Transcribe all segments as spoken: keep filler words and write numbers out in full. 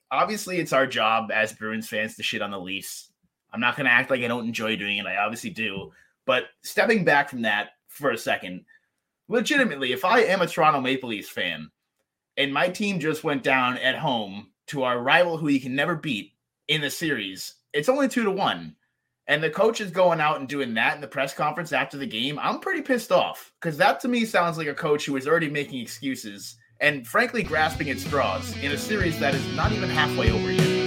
obviously it's our job as Bruins fans to shit on the Leafs. I'm not going to act like I don't enjoy doing it. I obviously do. But stepping back from that for a second, legitimately, if I am a Toronto Maple Leafs fan and my team just went down at home to our rival who you can never beat in the series, it's only two to one. And the coach is going out and doing that in the press conference after the game. I'm pretty pissed off because that to me sounds like a coach who is already making excuses and frankly grasping at straws in a series that is not even halfway over yet.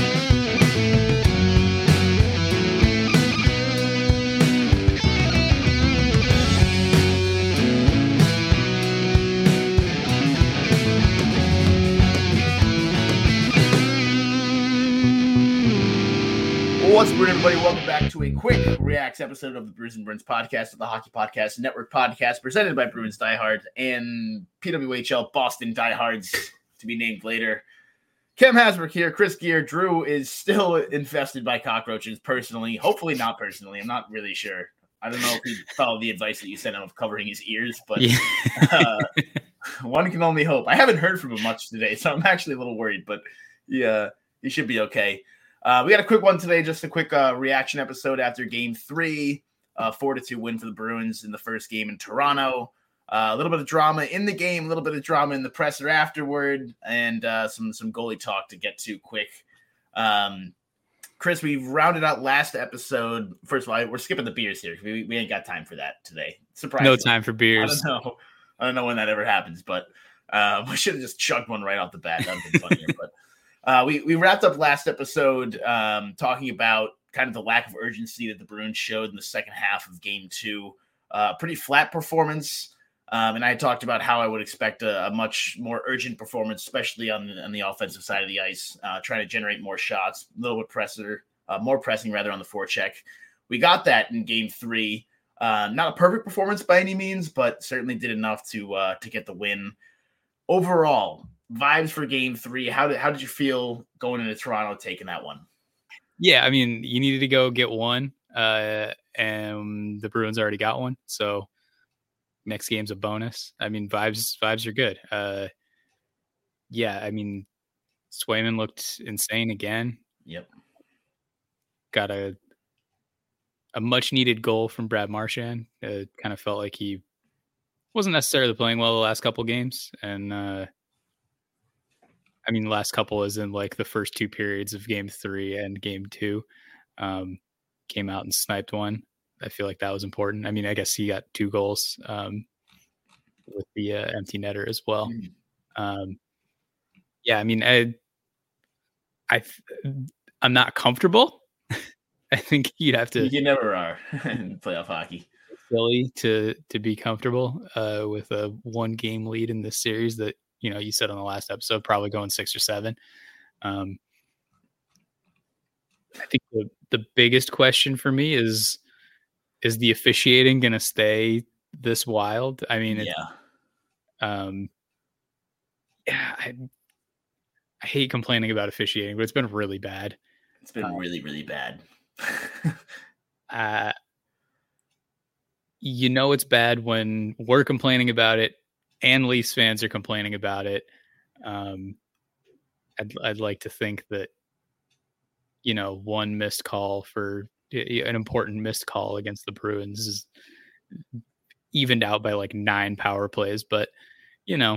What's up, everybody? Welcome back to a quick reacts episode of the Bruins and Bruins podcast, of the Hockey Podcast Network podcast, presented by Bruins Diehards and P W H L Boston Diehards, to be named later. Cam Hasbrook here, Chris Gear. Drew is still infested by cockroaches, personally. Hopefully not personally. I'm not really sure. I don't know if he followed the advice that you sent him of covering his ears, but yeah. uh, one can only hope. I haven't heard from him much today, so I'm actually a little worried, but yeah, he should be okay. Uh, we got a quick one today, just a quick uh, reaction episode after game three, uh, four to two win for the Bruins in the first game in Toronto. Uh, a little bit of drama in the game, a little bit of drama in the presser afterward, and uh, some some goalie talk to get to quick. Um, Chris, we rounded out last episode. First of all, we're skipping the beers here. We we ain't got time for that today. Surprise! No time for beers. I don't know. I don't know when that ever happens, but uh, we should have just chugged one right off the bat. That would have been funnier, but. Uh, we, we wrapped up last episode um, talking about kind of the lack of urgency that the Bruins showed in the second half of game two. Uh, pretty flat performance. Um, and I talked about how I would expect a, a much more urgent performance, especially on the, on the offensive side of the ice, uh, trying to generate more shots, a little bit presser, uh, more pressing rather on the forecheck. We got that in game three. Uh, not a perfect performance by any means, but certainly did enough to uh, to get the win. Overall, vibes for game three. How did how did you feel going into Toronto taking that one? Yeah, I mean, you needed to go get one, uh, and the Bruins already got one. So next game's a bonus. I mean, vibes vibes are good. Uh, yeah, I mean, Swayman looked insane again. Yep. Got a a much needed goal from Brad Marchand. It kind of felt like he wasn't necessarily playing well the last couple games, and uh, I mean, the last couple is in like the first two periods of game three and game two. Um, came out and sniped one. I feel like that was important. I mean, I guess he got two goals um, with the uh, empty netter as well. Um, yeah, I mean, I, I, I'm not comfortable. I think you'd have to. You never are in playoff hockey. Silly to to be comfortable uh, with a one game lead in this series that. You know, you said on the last episode, probably going six or seven. Um, I think the, the biggest question for me is, is the officiating going to stay this wild? I mean, yeah. Um, yeah, I, I hate complaining about officiating, but it's been really bad. It's been um, really, really bad. uh, you know, it's bad when we're complaining about it and Leafs fans are complaining about it. Um, I'd, I'd like to think that, you know, one missed call for an important missed call against the Bruins is evened out by like nine power plays. But, you know,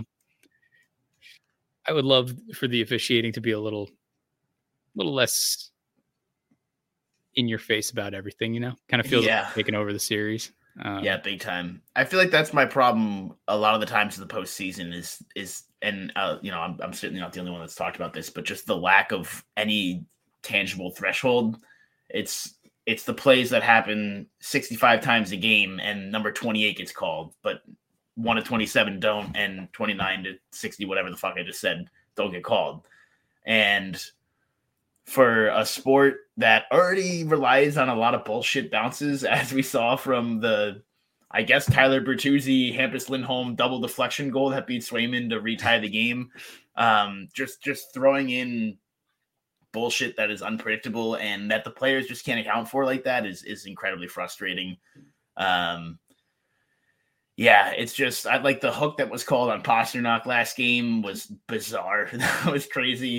I would love for the officiating to be a little, little less in your face about everything, you know, kind of feels yeah. like taking over the series. Um, yeah, big time. I feel like that's my problem a lot of the times in the postseason is, is, and, uh, you know, I'm, I'm certainly not the only one that's talked about this, but just the lack of any tangible threshold. It's, it's the plays that happen sixty-five times a game and number twenty-eight gets called, but one to twenty-seven don't, and twenty-nine to sixty, whatever the fuck I just said, don't get called. And for a sport that already relies on a lot of bullshit bounces, as we saw from the, I guess, Tyler Bertuzzi, Hampus Lindholm double deflection goal that beat Swayman to retie the game. Um, just, just throwing in bullshit that is unpredictable and that the players just can't account for like that is, is incredibly frustrating. Um, yeah, it's just, I like the hook that was called on Pasternak last game was bizarre. That was crazy.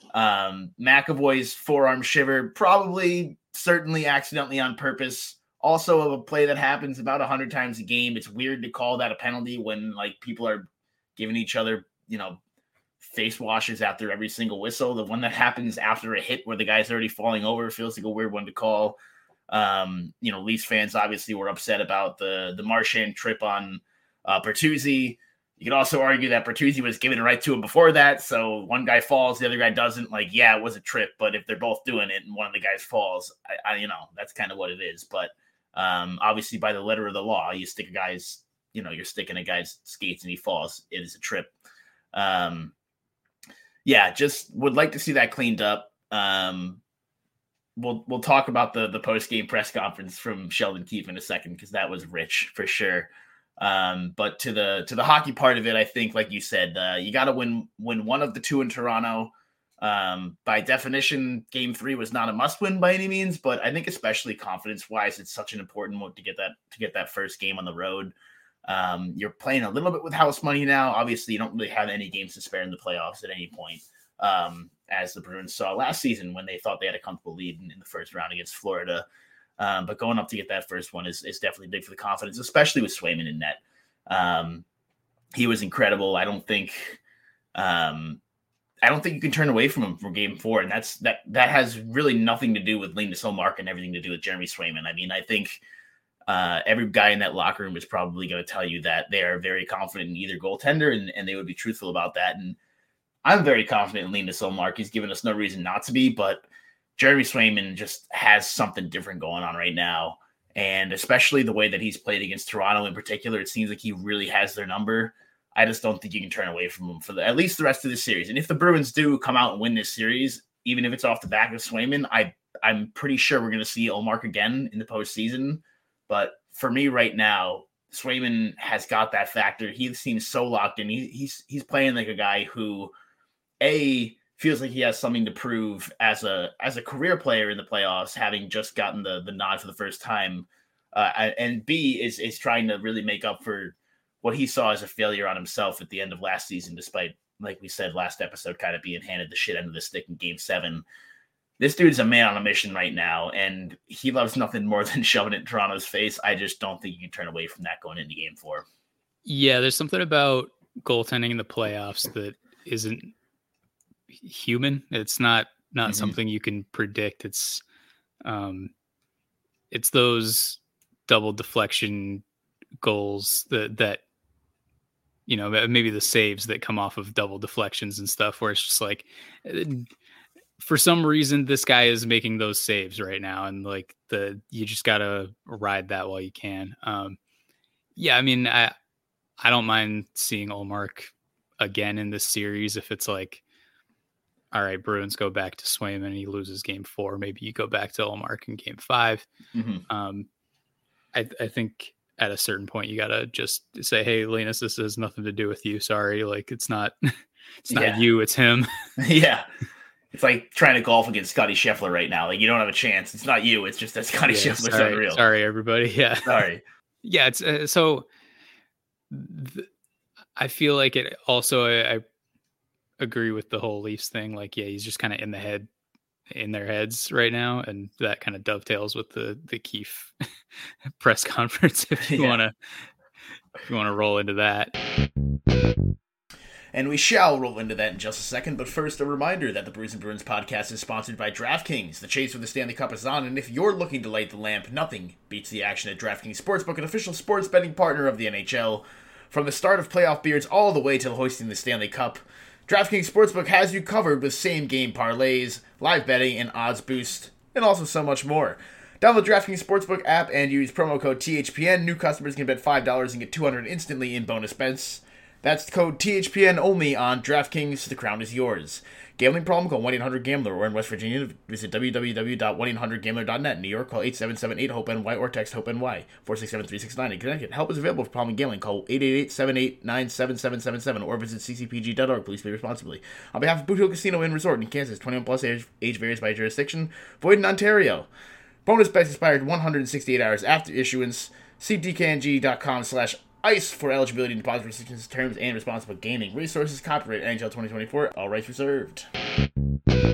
Um, McAvoy's forearm shiver, probably, certainly accidentally on purpose. Also a play that happens about one hundred times a game. It's weird to call that a penalty when like people are giving each other, you know, face washes after every single whistle. The one that happens after a hit where the guy's already falling over feels like a weird one to call. Um, you know, Leafs fans obviously were upset about the, the Marchand trip on uh, Bertuzzi. You could also argue that Bertuzzi was given it right to him before that. So one guy falls, the other guy doesn't. Like, yeah, it was a trip, but if they're both doing it and one of the guys falls, I, I you know, that's kind of what it is. But um, obviously by the letter of the law, you stick a guy's, you know, you're sticking a guy's skates and he falls. It is a trip. Um, yeah, just would like to see that cleaned up. Um, we'll, we'll talk about the, the post-game press conference from Sheldon Keefe in a second, because that was rich for sure. Um, but to the to the hockey part of it, I think, like you said, uh, you got to win win one of the two in Toronto. Um, by definition, Game Three was not a must win by any means, but I think especially confidence wise, it's such an important one to get that to get that first game on the road. Um, you're playing a little bit with house money now. Obviously, you don't really have any games to spare in the playoffs at any point, um, as the Bruins saw last season when they thought they had a comfortable lead in, in the first round against Florida. Um, but going up to get that first one is, is definitely big for the confidence, especially with Swayman in net. Um, he was incredible. I don't think, um, I don't think you can turn away from him for game four. And that's, that, that has really nothing to do with Linus Ullmark and everything to do with Jeremy Swayman. I mean, I think, uh, every guy in that locker room is probably going to tell you that they are very confident in either goaltender, and, and they would be truthful about that. And I'm very confident in Linus Ullmark. He's given us no reason not to be, but Jeremy Swayman just has something different going on right now. And especially the way that he's played against Toronto in particular, it seems like he really has their number. I just don't think you can turn away from him for the, at least the rest of the series. And if the Bruins do come out and win this series, even if it's off the back of Swayman, I, I'm pretty sure we're going to see Ullmark again in the postseason. But for me right now, Swayman has got that factor. He seems so locked in. He, he's he's playing like a guy who, A, feels like he has something to prove as a as a career player in the playoffs, having just gotten the the nod for the first time, uh, and B is is trying to really make up for what he saw as a failure on himself at the end of last season, despite, like we said last episode, kind of being handed the shit end of the stick in Game Seven. This dude's a man on a mission right now, and he loves nothing more than shoving it in Toronto's face. I just don't think you can turn away from that going into Game Four. Yeah, there's something about goaltending in the playoffs that isn't human. It's not not mm-hmm. something you can predict. It's um it's those double deflection goals that that you know, maybe the saves that come off of double deflections and stuff, where it's just like, for some reason this guy is making those saves right now, and like the you just gotta ride that while you can. Um yeah, I mean, I I don't mind seeing Ullmark again in this series if it's like, all right, Bruins go back to Swayman and he loses game four. Maybe you go back to Ullmark in game five. Mm-hmm. Um, I, I think at a certain point you got to just say, hey, Linus, this has nothing to do with you. Sorry. Like, it's not, it's not yeah. you, it's him. Yeah. It's like trying to golf against Scotty Scheffler right now. Like, you don't have a chance. It's not you. It's just that Scotty yeah, Scheffler's sorry, unreal. Sorry, everybody. Yeah. Sorry. Yeah. It's uh, so th- I feel like it also, I, I agree with the whole Leafs thing. Like, yeah, he's just kind of in the head, in their heads right now, and that kind of dovetails with the the Keefe press conference. If you yeah. want to, if you want to roll into that, and we shall roll into that in just a second. But first, a reminder that the Brews and Bruins podcast is sponsored by DraftKings. The chase for the Stanley Cup is on, and if you're looking to light the lamp, nothing beats the action at DraftKings Sportsbook, an official sports betting partner of the N H L. From the start of playoff beards all the way to hoisting the Stanley Cup, DraftKings Sportsbook has you covered with same-game parlays, live betting, and odds boost, and also so much more. Download the DraftKings Sportsbook app and use promo code T H P N. New customers can bet five dollars and get two hundred dollars instantly in bonus bets. That's code T H P N only on DraftKings. The crown is yours. Gambling problem? Call one eight hundred gambler, or in West Virginia, visit w w w dot one eight hundred gambler dot net. In New York, call eight seven seven eight hope N Y or text HOPE-NY four six seven three six nine. In Connecticut, help is available for problem gambling. Call eight eight eight seven eight nine seven seven seven seven or visit c c p g dot org. Please play responsibly. On behalf of Boot Hill Casino and Resort in Kansas, twenty-one plus age, age varies by jurisdiction. Void in Ontario. Bonus bets expired one hundred sixty-eight hours after issuance. See d k n g dot com slash ice for eligibility and deposit restrictions, terms, and responsible gaming. Resources copyright N H L twenty twenty-four. All rights reserved.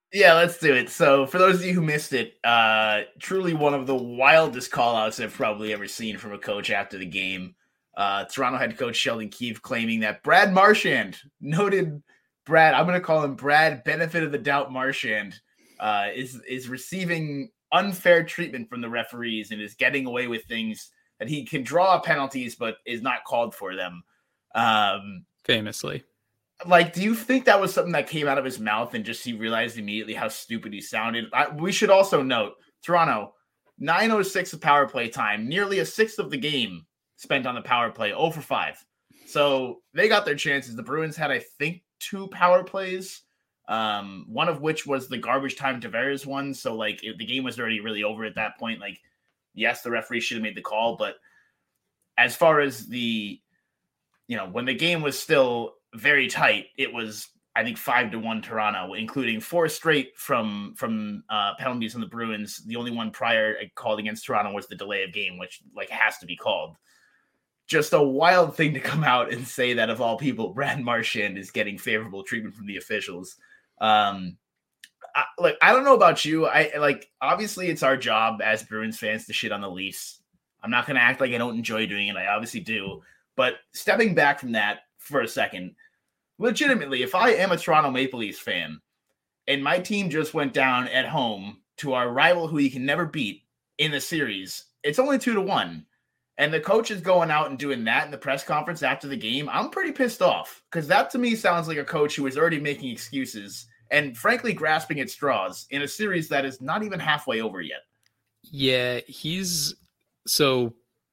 Yeah, let's do it. So for those of you who missed it, uh, truly one of the wildest call-outs I've probably ever seen from a coach after the game. Uh, Toronto head coach Sheldon Keefe claiming that Brad Marchand, noted Brad, I'm going to call him Brad benefit of the doubt Marchand, uh, is, is receiving unfair treatment from the referees and is getting away with things that he can draw penalties, but is not called for them. Um, Famously. Like, do you think that was something that came out of his mouth and just he realized immediately how stupid he sounded? I, we should also note, Toronto, nine oh six of power play time, nearly a sixth of the game spent on the power play, oh for five. So they got their chances. The Bruins had, I think, two power plays, um, one of which was the garbage time Tavares one. So, like, it, the game was already really over at that point. Like, yes, the referee should have made the call, but as far as the, you know, when the game was still very tight, it was, I think, five to one Toronto, including four straight from from uh, penalties on the Bruins. The only one prior called against Toronto was the delay of game, which like has to be called. Just a wild thing to come out and say that of all people, Brad Marchand is getting favorable treatment from the officials. Um, I, like I don't know about you, I like obviously it's our job as Bruins fans to shit on the Leafs. I'm not going to act like I don't enjoy doing it. I obviously do, but stepping back from that for a second, legitimately, if I am a Toronto Maple Leafs fan and my team just went down at home to our rival who you can never beat in the series, it's only two to one. And the coach is going out and doing that in the press conference after the game. I'm pretty pissed off because that to me sounds like a coach who is already making excuses and frankly grasping at straws in a series that is not even halfway over yet. Yeah, he's so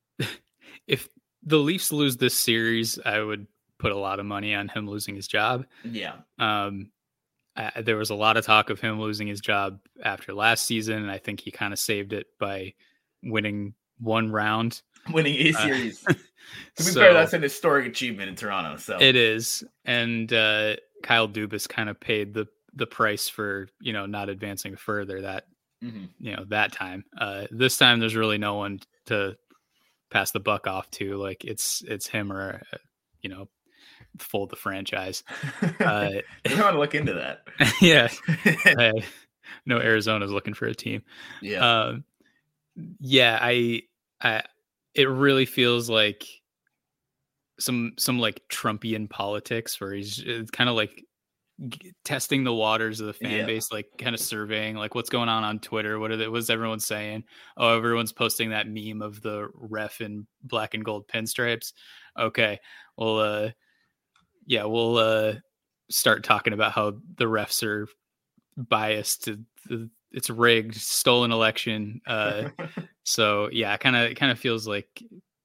if the Leafs lose this series, I would put a lot of money on him losing his job. Yeah. Um, I, there was a lot of talk of him losing his job after last season, and I think he kind of saved it by winning one round. Winning a series. Uh, to be so, fair, that's an historic achievement in Toronto. So it is. And uh, Kyle Dubas kind of paid the the price for, you know, not advancing further that, mm-hmm. you know, that time. Uh, this time there's really no one to pass the buck off to. Like it's it's him or, uh, you know, fold the franchise. Uh, you want to look into that. Yeah. uh, no, Arizona's looking for a team. Yeah. Um, yeah. I, I, it really feels like some, some like Trumpian politics where he's kind of like g- testing the waters of the fan yeah. base, like kind of surveying like what's going on on Twitter. What are they, what's everyone saying? Oh, everyone's posting that meme of the ref in black and gold pinstripes. Okay. Well, uh, yeah, we'll uh, start talking about how the refs are biased to the, it's rigged, stolen election. Uh, so yeah, it kind of kind of feels like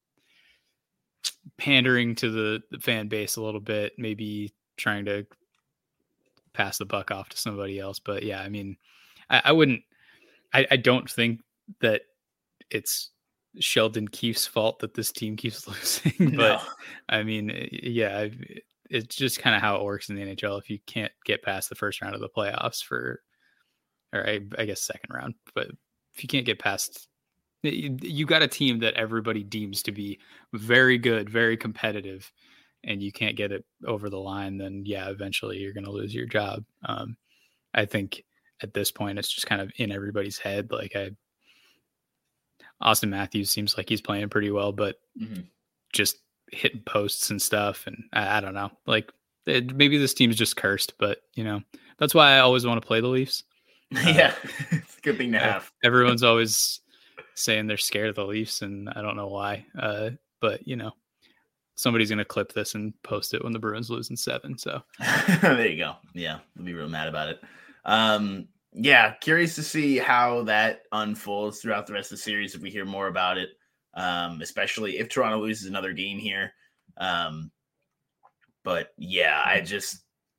pandering to the, the fan base a little bit, maybe trying to pass the buck off to somebody else. But yeah, I mean, I, I wouldn't, I, I don't think that it's Sheldon Keefe's fault that this team keeps losing. But no. I mean, yeah, I've, it's just kind of how it works in the N H L. If you can't get past the first round of the playoffs for, or I, I guess second round, but if you can't get past, you, you got a team that everybody deems to be very good, very competitive, and you can't get it over the line, then yeah, eventually you're going to lose your job. Um, I think at this point, it's just kind of in everybody's head. Like I, Austin Matthews seems like he's playing pretty well, but mm-hmm. just hitting posts and stuff. And I, I don't know, like it, maybe this team's just cursed, but you know, that's why I always want to play the Leafs. Yeah. Uh, it's a good thing to have. Everyone's always saying they're scared of the Leafs and I don't know why. Uh, but you know, somebody's going to clip this and post it when the Bruins lose in seven. So there you go. Yeah. We'll be real mad about it. Um, yeah. Curious to see how that unfolds throughout the rest of the series. If we hear more about it. Um, especially if Toronto loses another game here. Um, but yeah, I just,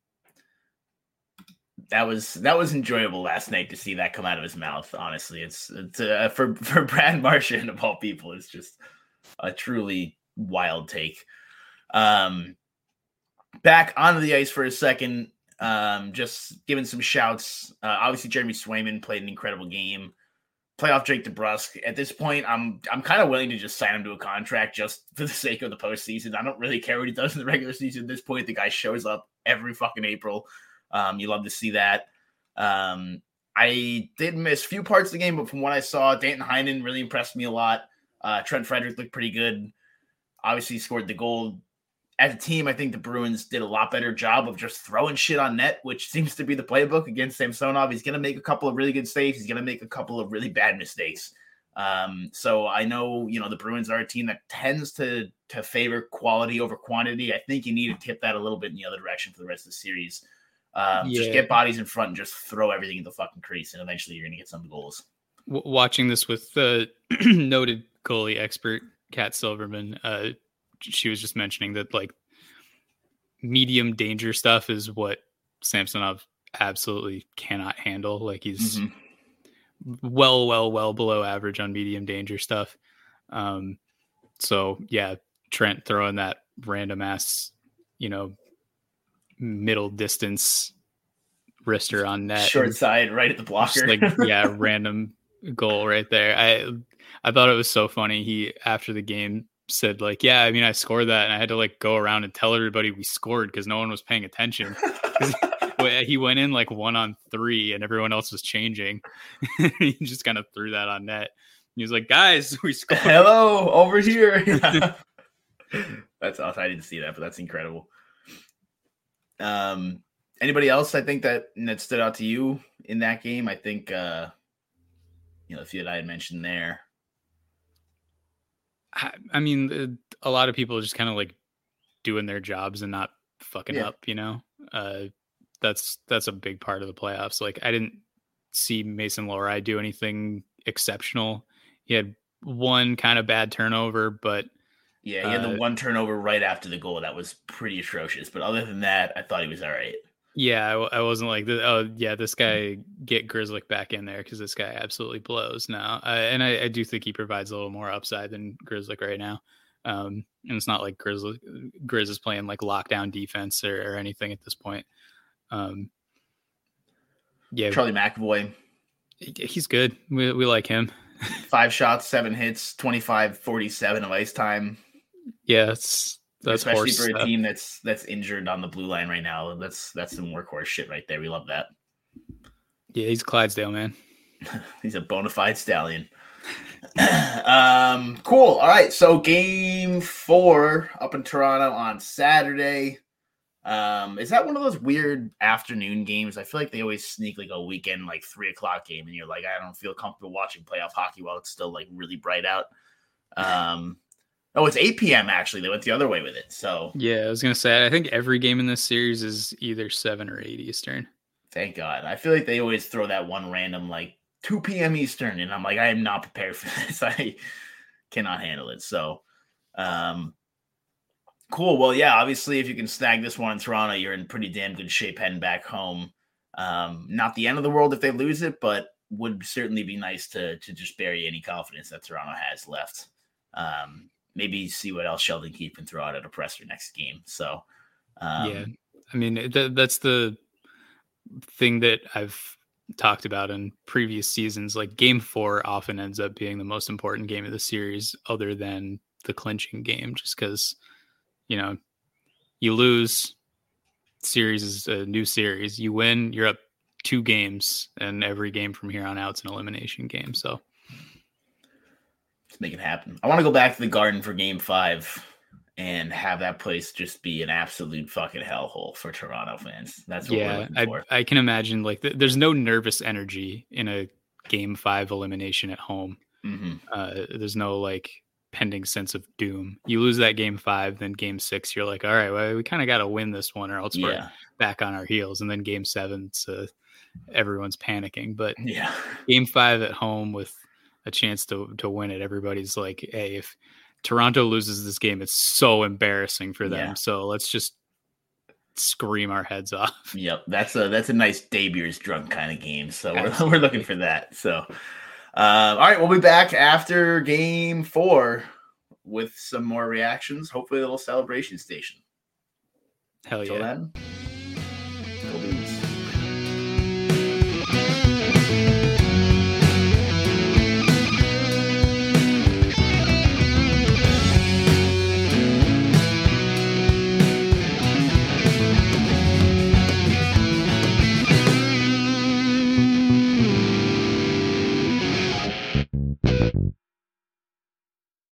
that was, that was enjoyable last night to see that come out of his mouth. Honestly, it's, it's uh, for, for Brad Marchand of all people, it's just a truly wild take. Um, back onto the ice for a second. Um, just giving some shouts. Uh, obviously Jeremy Swayman played an incredible game. Playoff Jake DeBrusk. At this point, I'm I'm kind of willing to just sign him to a contract just for the sake of the postseason. I don't really care what he does in the regular season. At this point, the guy shows up every fucking April. Um, you love to see that. Um, I did miss a few parts of the game, but from what I saw, Danton Heinen really impressed me a lot. Uh, Trent Frederick looked pretty good. Obviously scored the goal. As a team, I think the Bruins did a lot better job of just throwing shit on net, which seems to be the playbook against Samsonov. He's going to make a couple of really good saves. He's going to make a couple of really bad mistakes. Um, so I know, you know, the Bruins are a team that tends to to favor quality over quantity. I think you need to tip that a little bit in the other direction for the rest of the series. Um, yeah. Just get bodies in front and just throw everything in the fucking crease, and eventually you're going to get some goals. W- watching this with the noted goalie expert, Kat Silverman, uh, she was just mentioning that like medium danger stuff is what Samsonov absolutely cannot handle. Like he's mm-hmm. well, well, well below average on medium danger stuff. Um, so yeah, Trent throwing that random ass, you know, middle distance wrister on net, short side, right at the blocker. Like yeah, random goal right there. I I thought it was so funny. He after the game said like, yeah, I mean, I scored that, and I had to like go around and tell everybody we scored because no one was paying attention. He went in like one on three, and everyone else was changing. He just kind of threw that on net. He was like, guys, we scored. Hello, over here. That's awesome. I didn't see that, but that's incredible. Um, anybody else? I think that that stood out to you in that game. I think uh, you know, the few that I had mentioned there. I, I mean, a lot of people just kind of like doing their jobs and not fucking yeah. up. You know, uh, that's that's a big part of the playoffs. Like, I didn't see Mason Lohrei do anything exceptional. He had one kind of bad turnover, but yeah, he had uh, the one turnover right after the goal that was pretty atrocious. But other than that, I thought he was all right. Yeah, I, I wasn't like, oh yeah, this guy get Grzelcyk back in there because this guy absolutely blows now. Uh, and I, I do think he provides a little more upside than Grzelcyk right now. Um, and it's not like Grizz Grizz is playing like lockdown defense or, or anything at this point. Um, yeah, Charlie McAvoy, he's good. We we like him. Five shots, seven hits, twenty-five forty-seven of ice time. Yeah, it's that's especially for stuff. a team that's that's injured on the blue line right now. That's that's some workhorse shit right there. We love that. Yeah, he's a Clydesdale, man. He's a bona fide stallion. um, cool. All right, so game four up in Toronto on Saturday. Um, is that one of those weird afternoon games? I feel like they always sneak like a weekend, like three o'clock game, and you're like, I don't feel comfortable watching playoff hockey while it's still like really bright out. Um, oh, it's eight p.m. actually. They went the other way with it. So yeah, I was gonna say I think every game in this series is either seven or eight Eastern. Thank God. I feel like they always throw that one random like two p.m. Eastern, and I'm like, I am not prepared for this. I cannot handle it. So, um. Cool. Well, yeah, obviously, if you can snag this one in Toronto, you're in pretty damn good shape heading back home. Um, not the end of the world if they lose it, but would certainly be nice to to just bury any confidence that Toronto has left. Um, maybe see what else Sheldon Keefe can throw out at a presser next game. So, um, yeah, I mean, th- that's the thing that I've talked about in previous seasons. Like game four often ends up being the most important game of the series other than the clinching game, just because you know, you lose, series is a new series. You win, you're up two games, and every game from here on out is an elimination game. So let's make it happen. I want to go back to the Garden for game five and have that place just be an absolute fucking hellhole for Toronto fans. That's what yeah, we're looking for. I, I can imagine like th- there's no nervous energy in a game five elimination at home. Mm-hmm. Uh, there's no like pending sense of doom. You lose that game five, then game six, you're like, all right, well, we kind of got to win this one or else yeah. we're back on our heels. And then game seven, so everyone's panicking. But yeah, game five at home with a chance to to win it, everybody's like, hey, if Toronto loses this game, it's so embarrassing for them. Yeah. So let's just scream our heads off. Yep, that's a that's a nice day beers drunk kind of game. So we're, we're looking for that. So. Uh, all right, we'll be back after game four with some more reactions. Hopefully a little celebration station. Hell Until yeah. then.